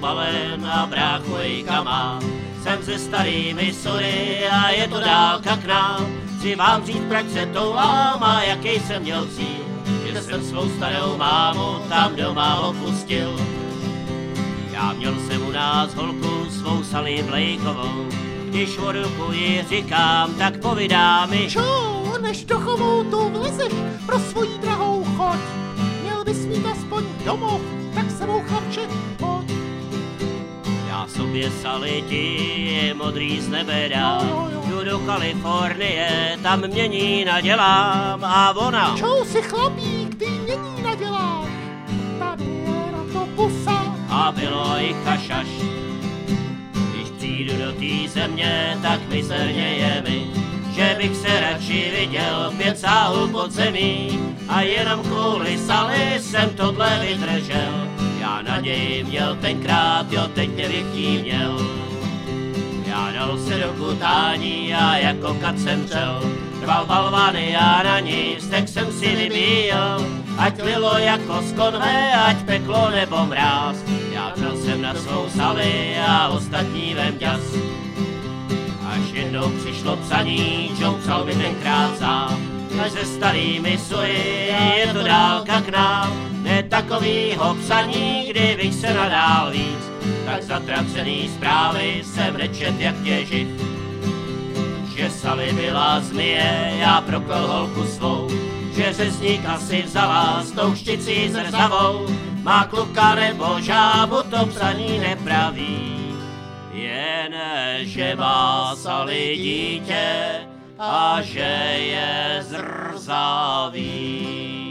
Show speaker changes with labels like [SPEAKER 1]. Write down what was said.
[SPEAKER 1] balen a bráchojka má. Jsem ze starý Missouri a je to dálka k nám. Chci vám říct, proč se toulám a jaký jsem měl cíl. Že jsem svou starou mámu tam doma opustil. Já měl jsem u nás holku svou Sally Blakeovou. Když o ruku ji říkám, tak povídá mi:
[SPEAKER 2] Čau, než do chomoutu vlezeš, pro svojí drahou choď. Měl bys mít aspoň domov, tak sebou chlapče pojď.
[SPEAKER 1] Já sobě Sally ti modrý z nebe dám. Jdu do Kalifornie, tam mění nadělám a ona:
[SPEAKER 2] Čau si chlapík, ty mění naděláš. Tady je na to pusa.
[SPEAKER 1] A bylo i chašaš. Když přijdu do té země, tak mizerně je mi, že bych se radši viděl 5 sáhů pod zemí. A jenom kvůli Sally jsem tohle vydržel. Já naději měl tenkrát, jo, teď nebych jí měl. Já dal se do kutání a jako kat jsem přel. Rval balvany a na ní vztek jsem si vybíjel. Ať lilo jako z konve, ať peklo nebo mráz. Já přel jsem na svou Sally a ostatní vem ťas. Až jednou přišlo psaní, čo psal mi tenkrát sám. Až ze starý Missouri je to dálka k nám. Ne takovýho psaní, kdybych se nadál víc. Tak zatracený zprávy jsem nečet jak těživ. Že Sally byla zmije, já proklel holku svou. Že řezník asi vzala s tou šticí zrzavou. Má kluka nebo žábu, to psaní nepraví. Jen že má Sally dítě a že je zrzavý.